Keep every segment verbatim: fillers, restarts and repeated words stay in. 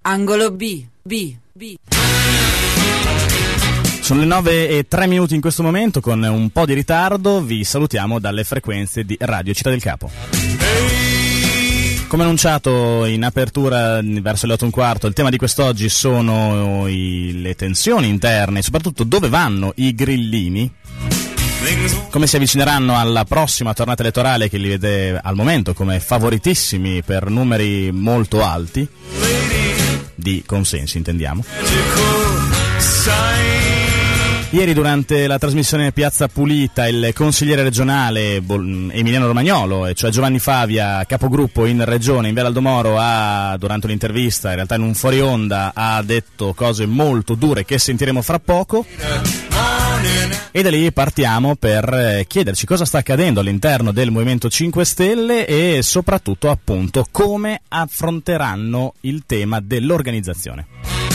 Angolo B, B, B. Sono le nove e tre minuti in questo momento, con un po' di ritardo vi salutiamo dalle frequenze di Radio Città del Capo. Come annunciato in apertura verso le otto e un quarto, il tema di quest'oggi sono i, le tensioni interne, soprattutto dove vanno i grillini, come si avvicineranno alla prossima tornata elettorale che li vede al momento come favoritissimi per numeri molto alti di consensi, intendiamo. Ieri durante la trasmissione Piazza Pulita il consigliere regionale Emiliano Romagnolo, cioè Giovanni Favia, capogruppo in regione in Viale Aldomoro, ha durante un'intervista, in realtà in un fuori onda, ha detto cose molto dure che sentiremo fra poco. E da lì partiamo per chiederci cosa sta accadendo all'interno del Movimento cinque Stelle e soprattutto appunto come affronteranno il tema dell'organizzazione.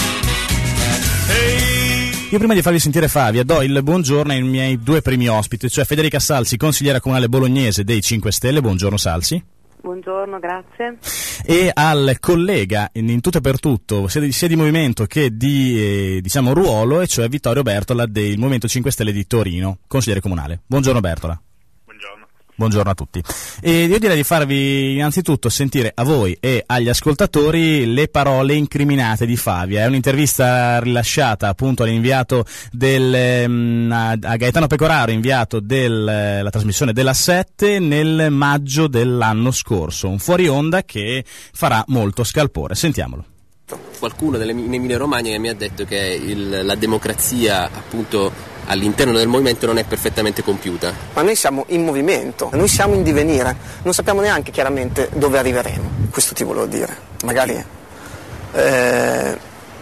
Io prima di farvi sentire Favia do il buongiorno ai miei due primi ospiti, cioè Federica Salsi, consigliera comunale bolognese dei cinque Stelle. Buongiorno Salsi. Buongiorno, grazie. E al collega in, in tutto e per tutto, sia di, sia di movimento che di eh, diciamo ruolo, e cioè Vittorio Bertola del Movimento cinque Stelle di Torino, consigliere comunale. Buongiorno Bertola. Buongiorno. Buongiorno a tutti. E io direi di farvi innanzitutto sentire a voi e agli ascoltatori le parole incriminate di Favia. È un'intervista rilasciata appunto all'inviato del um, a Gaetano Pecoraro, inviato della uh, trasmissione della sette nel maggio dell'anno scorso. Un fuori onda che farà molto scalpore. Sentiamolo. Qualcuno delle, in Emilia Romagna che mi ha detto che il, la democrazia appunto all'interno del movimento non è perfettamente compiuta. Ma noi siamo in movimento, noi siamo in divenire, non sappiamo neanche chiaramente dove arriveremo, questo ti volevo dire. Magari eh,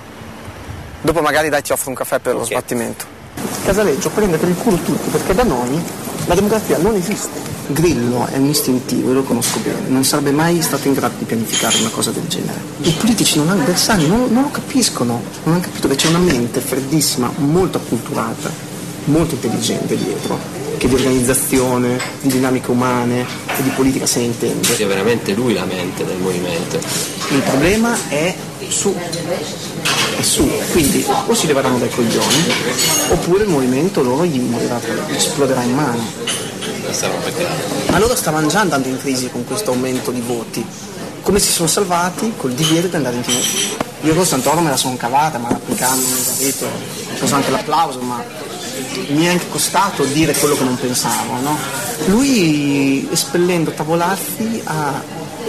dopo magari dai ti offro un caffè per lo okay. sbattimento. Casaleggio prende per il culo tutti, perché da noi la democrazia non esiste. Grillo è un istintivo, io lo conosco bene, non sarebbe mai stato in grado di pianificare una cosa del genere. I politici non hanno bersani, non, non lo capiscono, non hanno capito che c'è una mente freddissima, molto acculturata, molto intelligente dietro, che di organizzazione, di dinamiche umane e di politica se ne intende. È veramente lui la mente del movimento. Il problema è su, è su, quindi o si leveranno dai coglioni oppure il movimento loro gli morirà, gli esploderà in mano. Ma loro stavano già andando in crisi con questo aumento di voti. Come si sono salvati? Col divieto di andare in tivù. Io con Santoro me la sono cavata, ma applicandomi, capito? Ho preso anche l'applauso, ma mi è anche costato dire quello che non pensavo, no? Lui, espellendo Tavolazzi, ha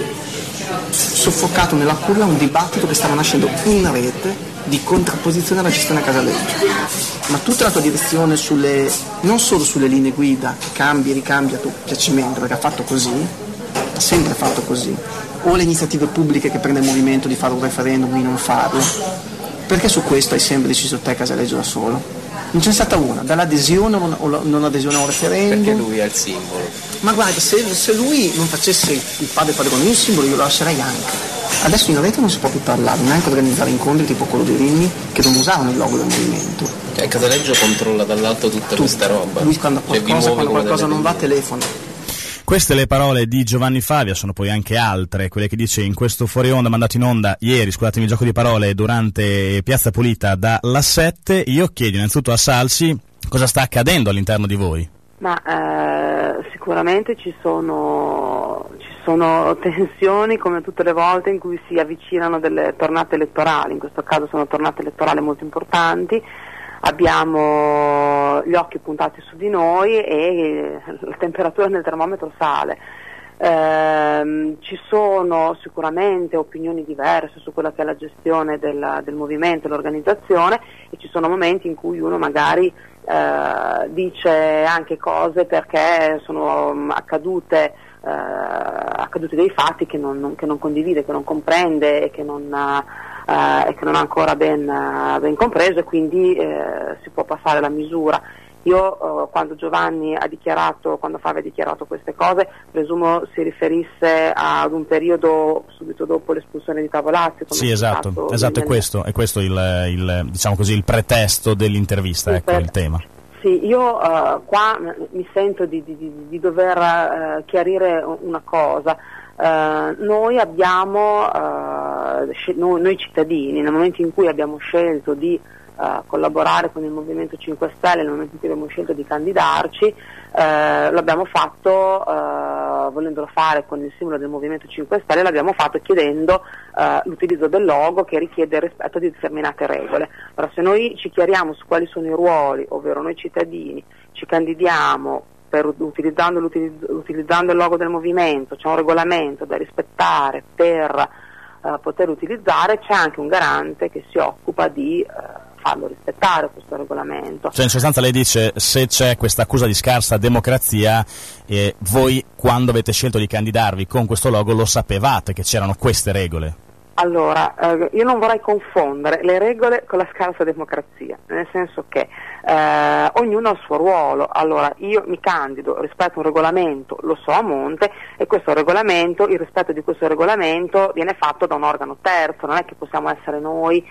soffocato nella culla un dibattito che stava nascendo in rete di contrapposizione alla gestione Casaleggio. Ma tutta la tua direzione sulle, non solo sulle linee guida, che cambi e ricambi a tuo piacimento, perché ha fatto così, ha sempre fatto così, o le iniziative pubbliche che prende il movimento di fare un referendum di non farlo, perché su questo hai sempre deciso te Casaleggio da solo? Non c'è stata una, dall'adesione o non adesione a un referendum. Perché lui è il simbolo. Ma guarda, se, se lui non facesse il padre padrone, il simbolo io lo lascerei anche. Adesso in rete non si può più parlare, neanche organizzare incontri tipo quello dei Rimini, che non usavano il logo del movimento. Cioè Casaleggio controlla dall'alto tutta Tutto. questa roba. Lui quando qualcosa, cioè, quando qualcosa non va telefona. Queste le parole di Giovanni Favia, sono poi anche altre, quelle che dice in questo fuori onda, mandato in onda ieri, scusatemi il gioco di parole, durante Piazza Pulita dalla sette. Io chiedo innanzitutto a Salsi cosa sta accadendo all'interno di voi. Ma eh, sicuramente ci sono, ci sono tensioni come tutte le volte in cui si avvicinano delle tornate elettorali, in questo caso sono tornate elettorali molto importanti. Abbiamo gli occhi puntati su di noi e la temperatura del termometro sale. Eh, ci sono sicuramente opinioni diverse su quella che è la gestione del, del movimento, l'organizzazione, e ci sono momenti in cui uno magari eh, dice anche cose perché sono um, accadute, eh, accadute dei fatti che non, non, che non condivide, che non comprende e che non... Uh, Uh, e che non ha ancora ben, uh, ben compreso, e quindi uh, si può passare la misura. Io uh, quando Giovanni ha dichiarato, quando Favia ha dichiarato queste cose, presumo si riferisse ad un periodo subito dopo l'espulsione di Tavolazzi. Sì, esatto, esatto, è questo, è questo il, il, diciamo così, il pretesto dell'intervista, ecco il tema. Sì, io uh, qua mi sento di, di, di dover uh, chiarire una cosa. Uh, noi abbiamo, uh, sc- noi, noi cittadini, nel momento in cui abbiamo scelto di uh, collaborare con il Movimento cinque Stelle, nel momento in cui abbiamo scelto di candidarci, uh, l'abbiamo fatto, uh, volendolo fare con il simbolo del Movimento cinque Stelle, l'abbiamo fatto chiedendo uh, l'utilizzo del logo che richiede il rispetto di determinate regole. Allora, se noi ci chiariamo su quali sono i ruoli, ovvero noi cittadini ci candidiamo per, utilizzando, utilizzando il logo del movimento, c'è un regolamento da rispettare per uh, poter utilizzare, c'è anche un garante che si occupa di uh, farlo rispettare questo regolamento. Cioè in sostanza lei dice, se c'è questa accusa di scarsa democrazia, eh, voi quando avete scelto di candidarvi con questo logo lo sapevate che c'erano queste regole? Allora, eh, io non vorrei confondere le regole con la scarsa democrazia, nel senso che eh, ognuno ha il suo ruolo. Allora, io mi candido rispetto a un regolamento, lo so a monte, e questo regolamento, il rispetto di questo regolamento viene fatto da un organo terzo, non è che possiamo essere noi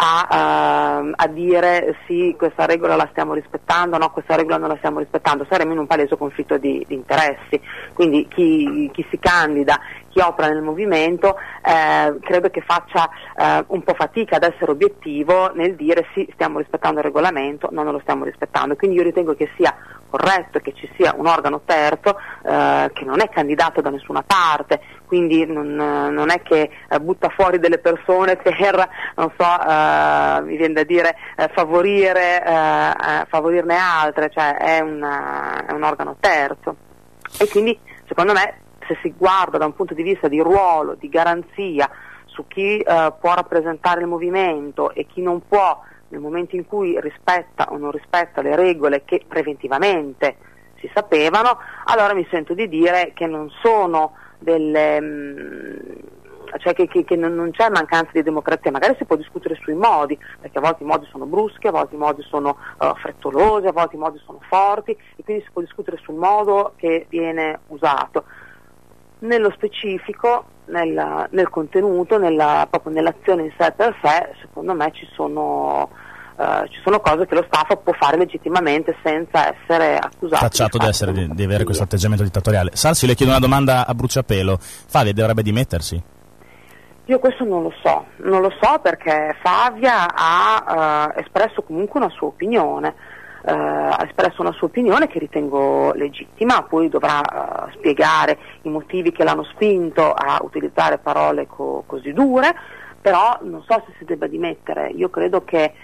a, uh, a dire sì, questa regola la stiamo rispettando, no, questa regola non la stiamo rispettando, saremo in un palese conflitto di, di interessi. Quindi chi, chi si candida, chi opera nel movimento, eh, credo che faccia eh, un po' fatica ad essere obiettivo nel dire sì, stiamo rispettando il regolamento, no, non lo stiamo rispettando. Quindi io ritengo che sia corretto che ci sia un organo terzo eh, che non è candidato da nessuna parte, quindi non, non è che eh, butta fuori delle persone per, non so, eh, mi viene da dire, eh, favorire, eh, favorirne altre, cioè è, una, è un organo terzo. E quindi secondo me, se si guarda da un punto di vista di ruolo, di garanzia su chi eh, può rappresentare il movimento e chi non può, nel momento in cui rispetta o non rispetta le regole che preventivamente si sapevano, allora mi sento di dire che non sono delle... Mh, cioè che, che, che non c'è mancanza di democrazia. Magari si può discutere sui modi, perché a volte i modi sono bruschi, a volte i modi sono uh, frettolosi, a volte i modi sono forti, e quindi si può discutere sul modo che viene usato. Nello specifico, nel, nel contenuto, nella, proprio nell'azione in sé per sé, secondo me ci sono, uh, ci sono cose che lo staff può fare legittimamente senza essere accusato tacciato di, essere, di, di avere questo atteggiamento dittatoriale. Salsi, le chiedo una domanda a bruciapelo. Favia dovrebbe dimettersi? Io questo non lo so, non lo so perché Favia ha uh, espresso comunque una sua opinione. Uh, ha espresso una sua opinione che ritengo legittima, poi dovrà uh, spiegare i motivi che l'hanno spinto a utilizzare parole co- così dure, però non so se si debba dimettere. Io credo che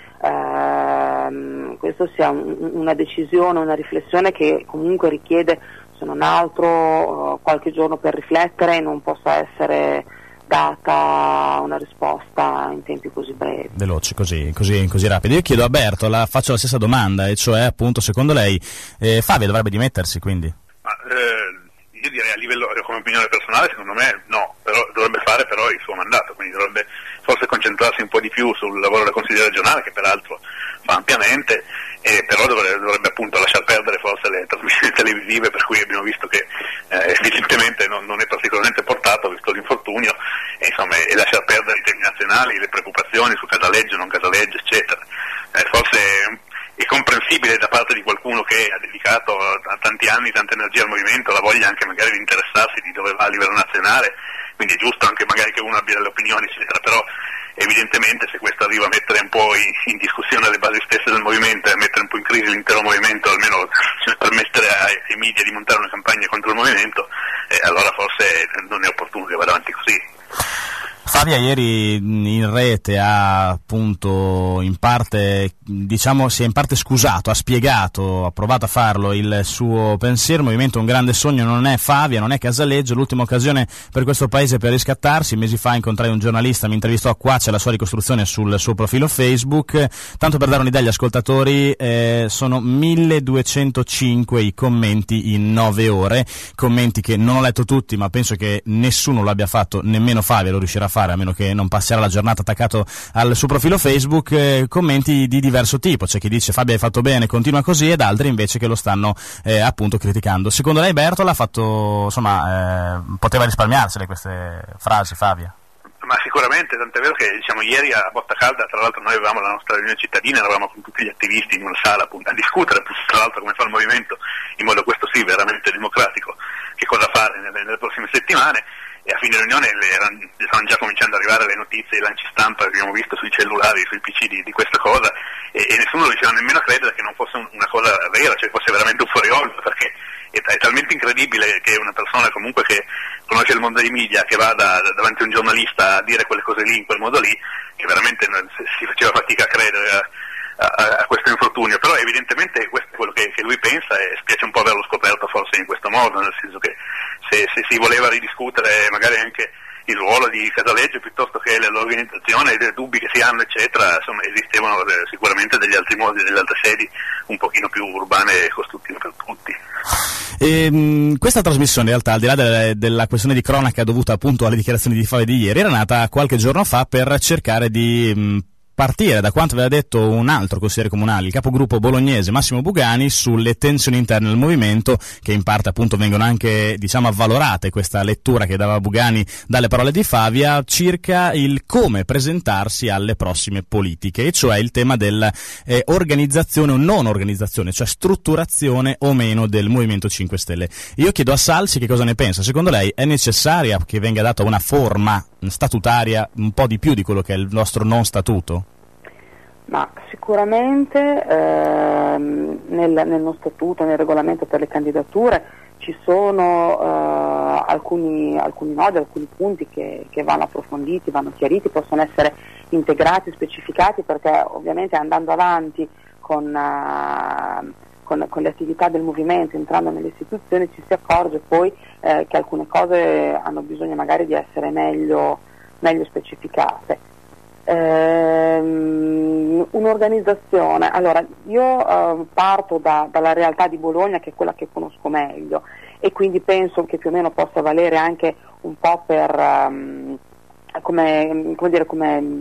uh, questo sia un, una decisione, una riflessione che comunque richiede, se non altro, uh, qualche giorno per riflettere e non possa essere data una risposta in tempi così brevi. Veloci, così, così, così rapidi. Io chiedo a Berto, la faccio la stessa domanda, e cioè appunto secondo lei eh, Favia dovrebbe dimettersi quindi? Ma, eh, io direi a livello, come opinione personale, secondo me no, però dovrebbe fare però il suo mandato, quindi dovrebbe forse concentrarsi un po' di più sul lavoro del Consiglio regionale, che peraltro fa ampiamente, e però dovrebbe, dovrebbe appunto lasciar perdere forse le trasmissioni televisive, per cui abbiamo visto che eh, evidentemente non, non è particolarmente portato visto l'infortunio, e insomma, e lasciar perdere i temi nazionali, le preoccupazioni su Casaleggio, non Casaleggio, eccetera. Eh, forse è comprensibile da parte di qualcuno che ha dedicato a tanti anni, tanta energia al movimento, la voglia anche magari di interessarsi di dove va a livello nazionale, quindi è giusto anche magari che uno abbia delle opinioni, eccetera, però evidentemente se questo arriva a mettere un po' in, in discussione le basi stesse del movimento e a mettere un po' in crisi l'intero movimento, almeno cioè, permettere ai, ai media di montare una campagna contro il movimento, eh, allora forse non è opportuno che vada avanti così. Favia ieri in rete ha appunto in parte, diciamo, si è in parte scusato, ha spiegato, ha provato a farlo il suo pensiero. Il movimento un grande sogno non è Favia, non è Casaleggio, l'ultima occasione per questo paese per riscattarsi. Mesi fa incontrai un giornalista, mi intervistò, qua c'è la sua ricostruzione sul suo profilo Facebook. Tanto per dare un'idea agli ascoltatori, eh, sono milleduecentocinque i commenti in nove ore, commenti che non ho letto tutti, ma penso che nessuno lo abbia fatto, nemmeno Favia lo riuscirà a fare, a meno che non passerà la giornata attaccato al suo profilo Facebook. Eh, commenti di diverso tipo, c'è chi dice Fabio hai fatto bene, continua così, ed altri invece che lo stanno eh, appunto criticando. Secondo lei Bertola ha fatto, insomma, eh, poteva risparmiarsele queste frasi, Fabia? Ma sicuramente, tant'è vero che diciamo ieri a Botta Calda, tra l'altro noi avevamo la nostra riunione cittadina, eravamo con tutti gli attivisti in una sala appunto a discutere, tra l'altro come fa il movimento in modo questo sì veramente democratico, che cosa fare nelle, nelle prossime settimane. e a fine riunione le erano, stavano già cominciando ad arrivare le notizie, i lanci stampa che abbiamo visto sui cellulari, sui P C di, di questa cosa, e, e nessuno riusciva nemmeno a credere che non fosse un, una cosa vera, cioè fosse veramente un fuoriolio, perché è, è talmente incredibile che una persona comunque che conosce il mondo dei media, che vada davanti a un giornalista a dire quelle cose lì in quel modo lì, che veramente si faceva fatica a credere a, a, a questo infortunio. Però evidentemente questo è quello che, che lui pensa, e spiace un po' averlo scoperto forse in questo modo, nel senso che se, se si voleva ridiscutere magari anche il ruolo di Casaleggio piuttosto che l'organizzazione, dei dubbi che si hanno eccetera, insomma esistevano sicuramente degli altri modi, delle altre sedi un pochino più urbane e costruttive per tutti. E, mh, questa trasmissione in realtà, al di là della, della questione di cronaca dovuta appunto alle dichiarazioni di Favia di ieri, era nata qualche giorno fa per cercare di mh, partire da quanto aveva detto un altro consigliere comunale, il capogruppo bolognese Massimo Bugani, sulle tensioni interne del movimento, che in parte appunto vengono anche, diciamo, avvalorate, questa lettura che dava Bugani dalle parole di Favia, circa il come presentarsi alle prossime politiche, e cioè il tema dell'organizzazione eh, o non organizzazione, cioè strutturazione o meno del Movimento cinque Stelle. Io chiedo a Salsi che cosa ne pensa. Secondo lei è necessaria che venga data una forma statutaria un po' di più di quello che è il nostro non statuto? Ma sicuramente ehm, nel, nel non statuto, nel regolamento per le candidature ci sono eh, alcuni, alcuni nodi, alcuni punti che, che vanno approfonditi, vanno chiariti, possono essere integrati, specificati, perché ovviamente andando avanti con, uh, con, con le attività del movimento, entrando nelle istituzioni, ci si accorge poi eh, che alcune cose hanno bisogno magari di essere meglio, meglio specificate. Ehm, un'organizzazione, allora io eh, parto da, dalla realtà di Bologna, che è quella che conosco meglio, e quindi penso che più o meno possa valere anche un po' per um, come, come dire come,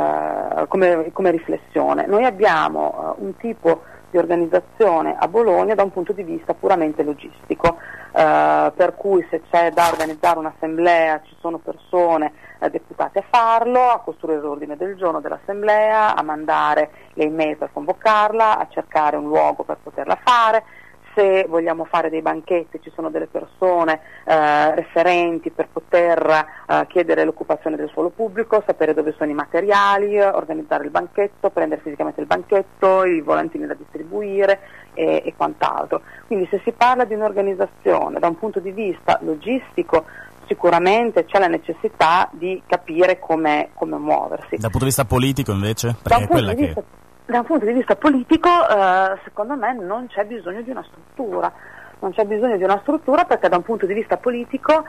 uh, come, come riflessione. Noi abbiamo uh, un tipo di organizzazione a Bologna da un punto di vista puramente logistico, uh, per cui se c'è da organizzare un'assemblea ci sono persone eh, deputate a farlo, a costruire l'ordine del giorno dell'assemblea, a mandare le email per convocarla, a cercare un luogo per poterla fare. Se vogliamo fare dei banchetti ci sono delle persone eh, referenti per poter eh, chiedere l'occupazione del suolo pubblico, sapere dove sono i materiali, organizzare il banchetto, prendere fisicamente il banchetto, i volantini da distribuire e, e quant'altro. Quindi se si parla di un'organizzazione da un punto di vista logistico, sicuramente c'è la necessità di capire come, come muoversi. Dal punto di vista politico invece? Perché da un è quella punto di vista che... Da un punto di vista politico, eh, secondo me non c'è bisogno di una struttura, non c'è bisogno di una struttura perché da un punto di vista politico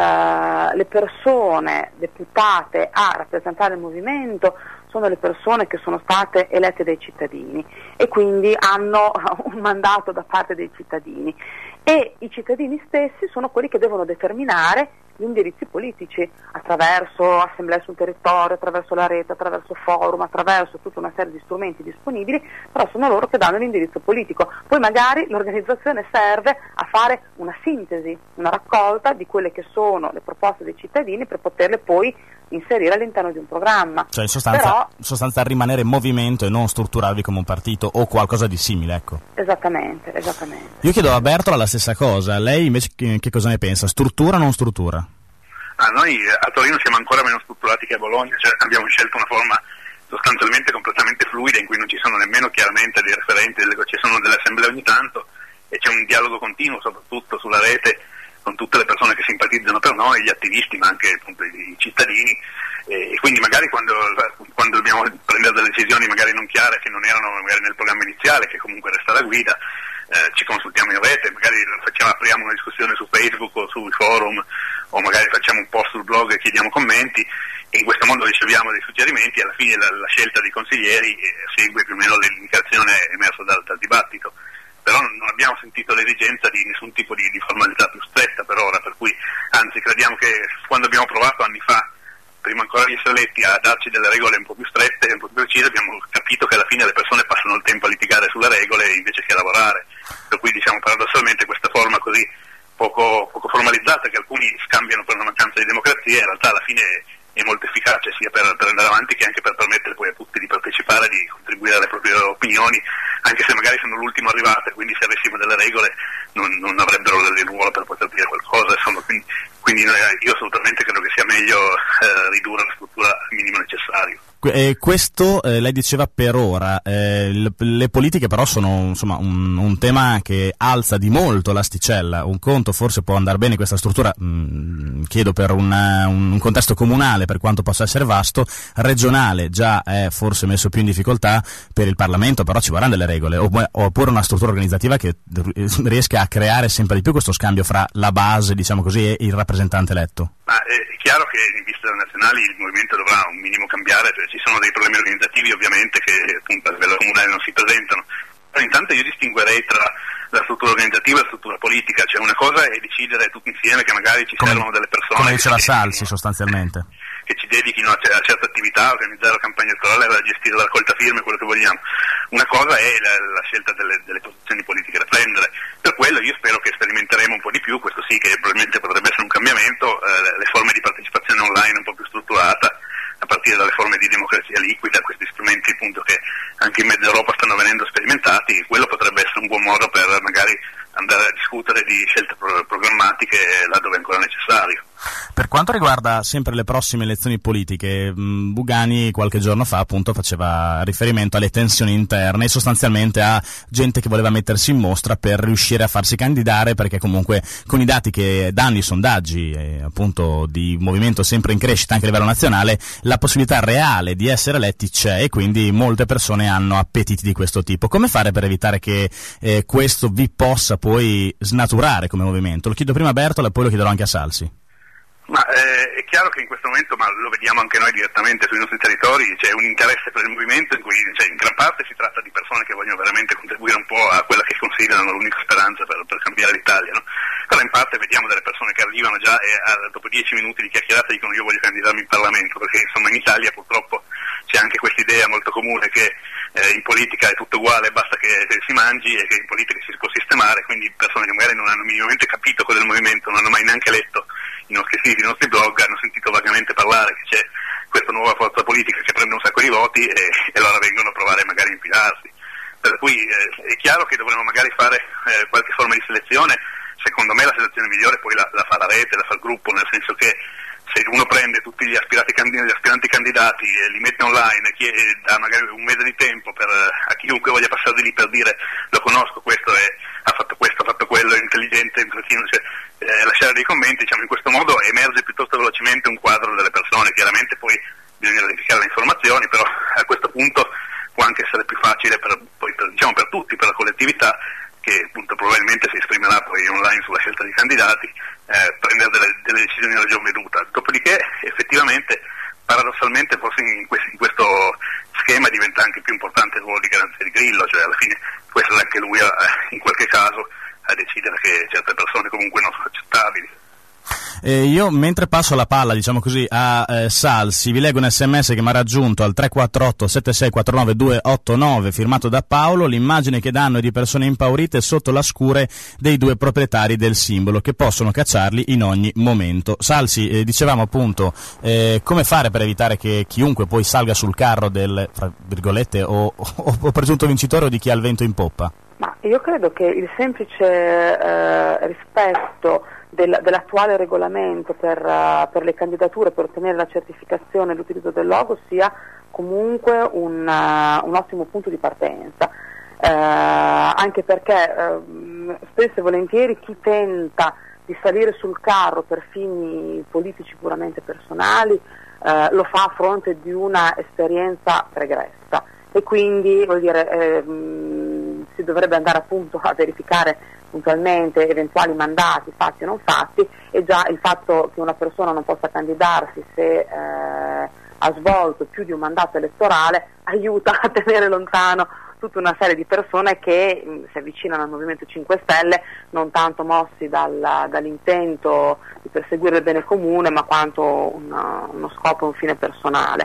eh, le persone deputate a rappresentare il movimento sono le persone che sono state elette dai cittadini e quindi hanno un mandato da parte dei cittadini, e i cittadini stessi sono quelli che devono determinare gli indirizzi politici attraverso assemblee sul territorio, attraverso la rete, attraverso forum, attraverso tutta una serie di strumenti disponibili, però sono loro che danno l'indirizzo politico. Poi magari l'organizzazione serve a fare una sintesi, una raccolta di quelle che sono le proposte dei cittadini per poterle poi inserire all'interno di un programma. Cioè in sostanza, però, in sostanza rimanere movimento e non strutturarvi come un partito o qualcosa di simile, ecco. Esattamente, esattamente. Io chiedo a Bertola la stessa cosa, lei invece che, che cosa ne pensa? Struttura o non struttura? Ah, noi a Torino siamo ancora meno strutturati che a Bologna, cioè abbiamo scelto una forma sostanzialmente completamente fluida in cui non ci sono nemmeno chiaramente dei referenti, ci sono delle assemblee ogni tanto e c'è un dialogo continuo soprattutto sulla rete con tutte le persone che simpatizzano per noi, gli attivisti ma anche appunto i cittadini, e quindi magari quando, quando dobbiamo prendere delle decisioni magari non chiare, che non erano magari nel programma iniziale, che comunque resta la guida, eh, ci consultiamo in rete, magari facciamo, apriamo una discussione su Facebook o sui forum o magari facciamo un post sul blog e chiediamo commenti, e in questo modo riceviamo dei suggerimenti e alla fine la, la scelta dei consiglieri eh, segue più o meno l'indicazione emersa dal, dal dibattito. Però non abbiamo sentito l'esigenza di nessun tipo di, di formalità più stretta per ora, per cui anzi crediamo che quando abbiamo provato anni fa, prima ancora di essere eletti, a darci delle regole un po' più strette, un po' più precise, abbiamo capito che alla fine le persone passano il tempo a litigare sulle regole invece che a lavorare, per cui diciamo paradossalmente questa forma così poco, poco formalizzata che alcuni scambiano per una mancanza di democrazia, in realtà alla fine è molto efficace sia per, per andare avanti che anche per permettere poi a tutti di partecipare, di contribuire alle proprie opinioni, anche se magari sono l'ultimo arrivato, quindi se avessimo delle regole non, non avrebbero il ruolo per poter dire qualcosa, insomma, quindi, quindi noi, io assolutamente meglio eh, ridurre la struttura al minimo necessario. Eh, questo eh, lei diceva per ora, eh, le, le politiche però sono insomma un, un tema che alza di molto l'asticella. Un conto forse può andare bene questa struttura, mh, chiedo per una, un contesto comunale, per quanto possa essere vasto, regionale già è forse messo più in difficoltà, per il Parlamento però ci vorranno delle regole, oppure una struttura organizzativa che riesca a creare sempre di più questo scambio fra la base, diciamo così, e il rappresentante eletto. Ma è chiaro che in vista nazionali il movimento dovrà un minimo cambiare, cioè ci sono dei problemi organizzativi ovviamente che appunto a livello comunale non si presentano, però intanto io distinguerei tra la struttura organizzativa e la struttura politica, cioè una cosa è decidere tutti insieme che magari ci come, servono delle persone come diceva Salsi dedichino, sostanzialmente che ci dedichino a, c- a certe attività, a organizzare la campagna elettorale, a gestire la raccolta firme, quello che vogliamo. Una cosa è la, la scelta delle, delle posizioni politiche da prendere. Per quello io spero che sperimenteremo un po' di più, questo sì che probabilmente potrebbe essere un cambiamento, eh, le forme di partecipazione online un po' più strutturata, a partire dalle forme di democrazia liquida, questi strumenti appunto che anche in mezzo Europa stanno venendo sperimentati. Quello potrebbe essere un buon modo per magari andare a discutere di scelte pro- programmatiche laddove è ancora necessario. Per quanto riguarda sempre le prossime elezioni politiche, Bugani qualche giorno fa appunto faceva riferimento alle tensioni interne e sostanzialmente a gente che voleva mettersi in mostra per riuscire a farsi candidare, perché comunque con i dati che danno i sondaggi eh, appunto di movimento sempre in crescita anche a livello nazionale, la possibilità reale di essere eletti c'è, e quindi molte persone hanno appetiti di questo tipo. Come fare per evitare che eh, questo vi possa poi snaturare come movimento? Lo chiedo prima a Bertola e poi lo chiederò anche a Salsi. Ma eh, è chiaro che in questo momento, ma lo vediamo anche noi direttamente sui nostri territori, c'è un interesse per il movimento in cui, cioè, in gran parte si tratta di persone che vogliono veramente contribuire un po' a quella che considerano l'unica speranza per, per cambiare l'Italia, no? Però in parte vediamo delle persone che arrivano già e a, dopo dieci minuti di chiacchierata dicono io voglio candidarmi in Parlamento, perché insomma in Italia purtroppo c'è anche questa idea molto comune che eh, in politica è tutto uguale, basta che si mangi, e che in politica si può sistemare, quindi persone che magari non hanno minimamente capito quello del movimento, non hanno mai neanche letto i nostri siti, i nostri blog, hanno sentito vagamente parlare che c'è questa nuova forza politica che prende un sacco di voti e, e allora vengono a provare magari a infilarsi. Per cui eh, è chiaro che dovremmo magari fare eh, qualche forma di selezione. Secondo me la selezione migliore poi la, la fa la rete, la fa il gruppo, nel senso che se uno prende tutti gli aspiranti, gli aspiranti candidati e li mette online e chiede, dà magari un mese di tempo per, a chiunque voglia passare di lì per dire lo conosco, questo è, ha fatto questo, ha fatto quello, è intelligente, cioè, eh, lasciare dei commenti, diciamo, in questo modo emerge piuttosto velocemente un quadro delle persone. Chiaramente poi bisogna verificare le informazioni, però a questo punto può anche essere più facile per, poi, per, diciamo, per tutti, per la collettività, che appunto probabilmente si esprimerà poi online sulla scelta dei candidati, eh, prendere delle, delle decisioni a ragion veduta. Dopodiché effettivamente, paradossalmente, forse in questo, in questo schema diventa anche più importante il ruolo di garanzia di Grillo, cioè alla fine può essere anche lui a, in qualche caso a decidere che certe persone comunque non sono accettabili. Eh, io mentre passo la palla, diciamo così, a eh, Salsi, vi leggo un sms che mi ha raggiunto al tre quattro otto sette sei quattro nove due otto nove firmato da Paolo. L'immagine che danno è di persone impaurite sotto la scure dei due proprietari del simbolo che possono cacciarli in ogni momento. Salsi, eh, dicevamo appunto eh, come fare per evitare che chiunque poi salga sul carro del, fra virgolette, o, o, o presunto vincitore o di chi ha il vento in poppa? Ma io credo che il semplice eh, rispetto del, dell'attuale regolamento per, uh, per le candidature, per ottenere la certificazione e l'utilizzo del logo sia comunque un, uh, un ottimo punto di partenza, uh, anche perché uh, spesso e volentieri chi tenta di salire sul carro per fini politici puramente personali uh, lo fa a fronte di una esperienza pregressa, e quindi vuol dire eh, mh, si dovrebbe andare appunto a verificare puntualmente eventuali mandati fatti o non fatti, e già il fatto che una persona non possa candidarsi se eh, ha svolto più di un mandato elettorale aiuta a tenere lontano tutta una serie di persone che mh, si avvicinano al Movimento cinque Stelle non tanto mossi dal, dall'intento di perseguire il bene comune, ma quanto una, uno scopo, un fine personale.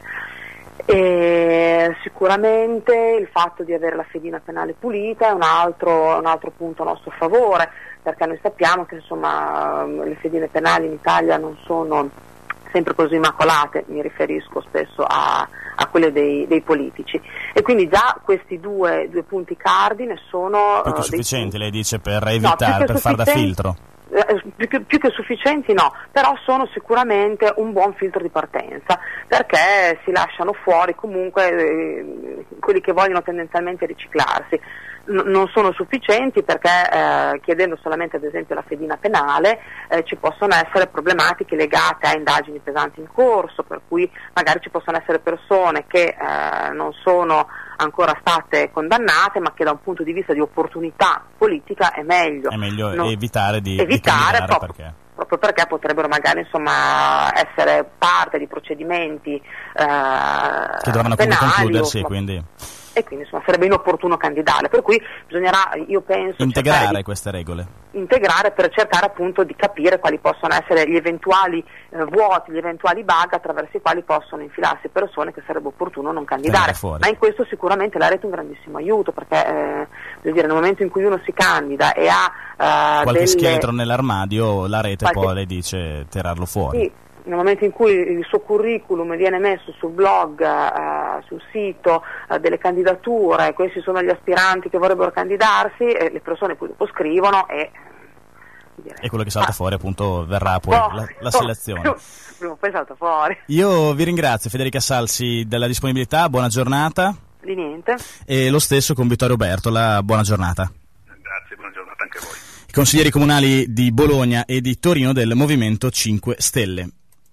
E sicuramente il fatto di avere la fedina penale pulita è un altro, un altro punto a nostro favore, perché noi sappiamo che insomma le fedine penali in Italia non sono sempre così immacolate, mi riferisco spesso a, a quelle dei, dei politici, e quindi già questi due, due punti cardine sono più che uh, sufficienti, dei... lei dice, per evitare, no, per far da filtro. eh, più, più che sufficienti no, però sono sicuramente un buon filtro di partenza, perché si lasciano fuori comunque eh, quelli che vogliono tendenzialmente riciclarsi. N- non sono sufficienti perché eh, chiedendo solamente ad esempio la fedina penale eh, ci possono essere problematiche legate a indagini pesanti in corso, per cui magari ci possono essere persone che eh, non sono ancora state condannate, ma che da un punto di vista di opportunità politica è meglio, è meglio non, evitare di evitare di proprio, perché proprio perché potrebbero magari insomma essere parte di procedimenti eh, che dovranno penali, concludersi, o, quindi e quindi insomma sarebbe inopportuno candidare, per cui bisognerà, io penso, integrare di queste regole. integrare per cercare appunto di capire quali possono essere gli eventuali eh, vuoti, gli eventuali bug attraverso i quali possono infilarsi persone che sarebbe opportuno non candidare, ma in questo sicuramente la rete è un grandissimo aiuto, perché eh, voglio dire, nel momento in cui uno si candida e ha eh, qualche delle... scheletro nell'armadio, la rete qualche... poi le dice tirarlo fuori. Sì. Nel momento in cui il suo curriculum viene messo sul blog, eh, sul sito eh, delle candidature, questi sono gli aspiranti che vorrebbero candidarsi, e le persone poi dopo scrivono e... E quello che salta ah. fuori appunto verrà poi oh, la, la oh, selezione. Prima o poi salta fuori. Io vi ringrazio Federica Salsi della disponibilità, buona giornata. Di niente. E lo stesso con Vittorio Bertola, buona giornata. Grazie, buona giornata anche a voi. I consiglieri comunali di Bologna e di Torino del Movimento cinque Stelle.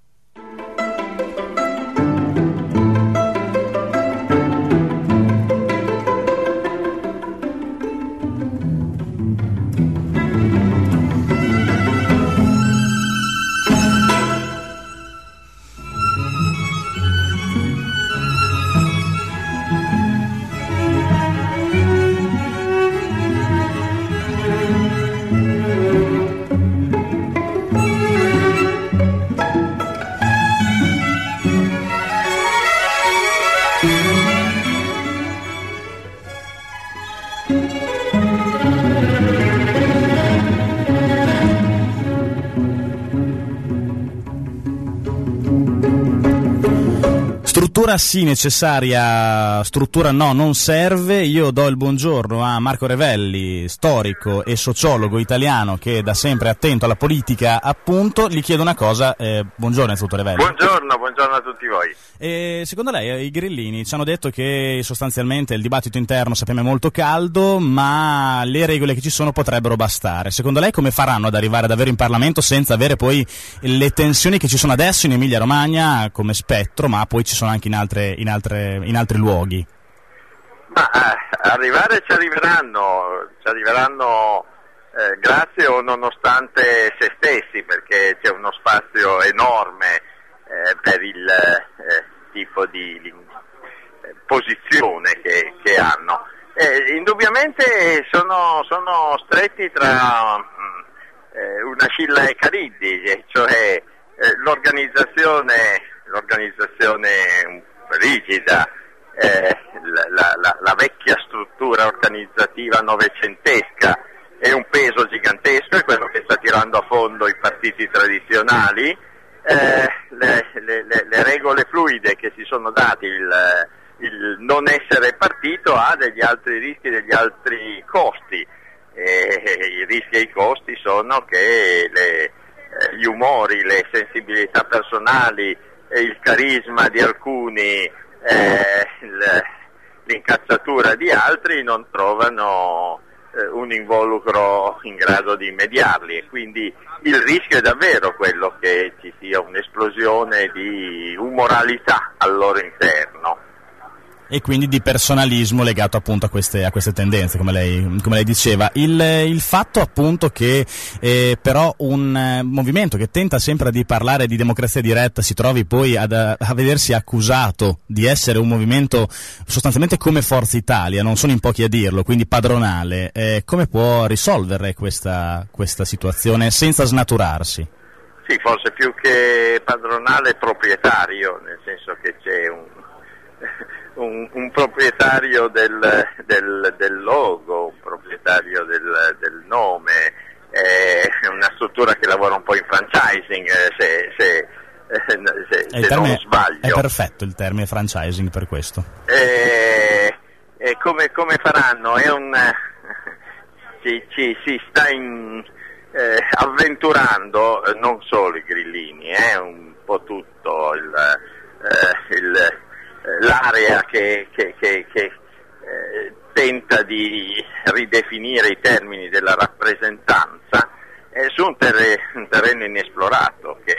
Struttura sì necessaria, struttura no, non serve. Io do il buongiorno a Marco Revelli, storico e sociologo italiano che da sempre è attento alla politica, appunto. Gli chiedo una cosa, eh, buongiorno innanzitutto Revelli. Buongiorno, buongiorno a tutti voi. E secondo lei i grillini ci hanno detto che sostanzialmente il dibattito interno sappiamo è molto caldo, ma le regole che ci sono potrebbero bastare. Secondo lei come faranno ad arrivare davvero in Parlamento senza avere poi le tensioni che ci sono adesso in Emilia Romagna come spettro, ma poi ci sono anche in altre, in altre, in altri luoghi? Ma eh, arrivare ci arriveranno, ci arriveranno eh, grazie o nonostante se stessi, perché c'è uno spazio enorme eh, per il eh, tipo di, di eh, posizione che, che hanno. Eh, indubbiamente sono, sono stretti tra mh, eh, una Scilla e Cariddi, cioè eh, l'organizzazione l'organizzazione rigida, eh, la, la, la vecchia struttura organizzativa novecentesca è un peso gigantesco, è quello che sta tirando a fondo i partiti tradizionali, eh, le, le, le, le regole fluide che si sono dati, il, il non essere partito ha degli altri rischi, degli altri costi, e i rischi e i costi sono che le, gli umori, le sensibilità personali, il carisma di alcuni, eh, l'incazzatura di altri non trovano eh, un involucro in grado di mediarli, e quindi il rischio è davvero quello che ci sia un'esplosione di umoralità al loro interno. E quindi di personalismo legato appunto a queste, a queste tendenze, come lei, come lei diceva. Il, il fatto appunto che eh, però un eh, movimento che tenta sempre di parlare di democrazia diretta si trovi poi ad, a vedersi accusato di essere un movimento sostanzialmente come Forza Italia, non sono in pochi a dirlo, quindi padronale, eh, come può risolvere questa, questa situazione senza snaturarsi? Sì, forse più che padronale proprietario, nel senso che c'è un... Un, un proprietario del, del, del logo, un proprietario del, del nome, è una struttura che lavora un po' in franchising, se, se, se, se termine, non sbaglio. È perfetto il termine franchising per questo. E, e come, come faranno? È un, ci, ci, si sta in, eh, avventurando eh, non solo i grillini, eh, un po' tutto il, eh, il, eh, l'area che, che, che, che eh, tenta di ridefinire i termini della rappresentanza eh, su un, terre, un terreno inesplorato, che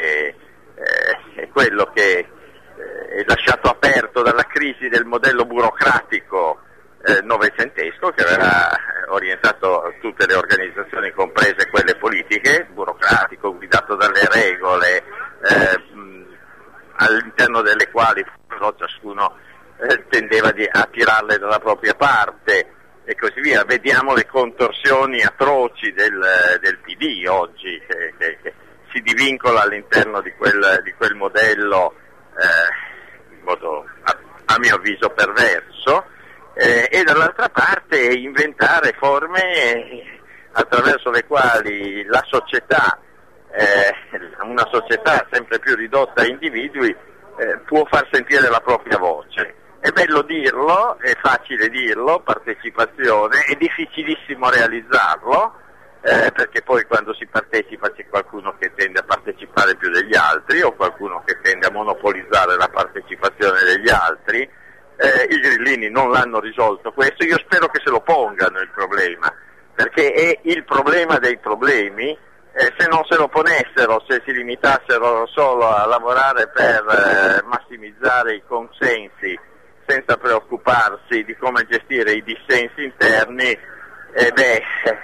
eh, è quello che eh, è lasciato aperto dalla crisi del modello burocratico eh, novecentesco, che aveva orientato tutte le organizzazioni, comprese quelle politiche, burocratico, guidato dalle regole, eh, mh, all'interno delle quali però ciascuno eh, tendeva di, a tirarle dalla propria parte e così via. Vediamo le contorsioni atroci del, del P D oggi, che, che, che si divincola all'interno di quel, di quel modello eh, in modo a, a mio avviso perverso, eh, e dall'altra parte inventare forme eh, attraverso le quali la società, eh, una società sempre più ridotta a individui, eh, può far sentire la propria voce. È bello dirlo, è facile dirlo, partecipazione, è difficilissimo realizzarlo, eh, perché poi quando si partecipa c'è qualcuno che tende a partecipare più degli altri o qualcuno che tende a monopolizzare la partecipazione degli altri. Eh, I grillini non l'hanno risolto questo, io spero che se lo pongano il problema, perché è il problema dei problemi. Eh, se non se lo ponessero, se si limitassero solo a lavorare per eh, massimizzare i consensi senza preoccuparsi di come gestire i dissensi interni, eh beh,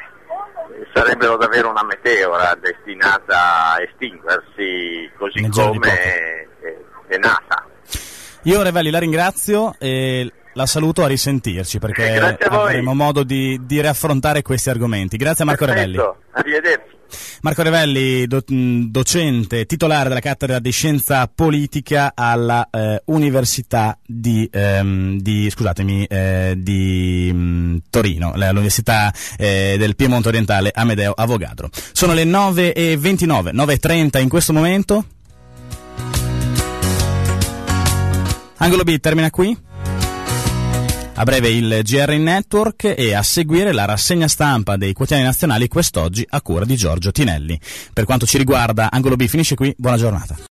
sarebbero davvero una meteora destinata a estinguersi così come è, è nata. Io Revelli la ringrazio e la saluto, a risentirci, perché eh, avremo modo di, di riaffrontare questi argomenti. Grazie a Marco Perfetto. Revelli. Arrivederci. Marco Revelli, do, docente titolare della cattedra di scienza politica alla eh, Università di, ehm, di scusatemi eh, di mh, Torino, all'Università eh, del Piemonte Orientale Amedeo Avogadro. Sono le nove e ventinove, nove e trenta in questo momento. Angolo B termina qui. A breve il G R Network e a seguire la rassegna stampa dei quotidiani nazionali, quest'oggi a cura di Giorgio Tinelli. Per quanto ci riguarda, Angolo B finisce qui, buona giornata.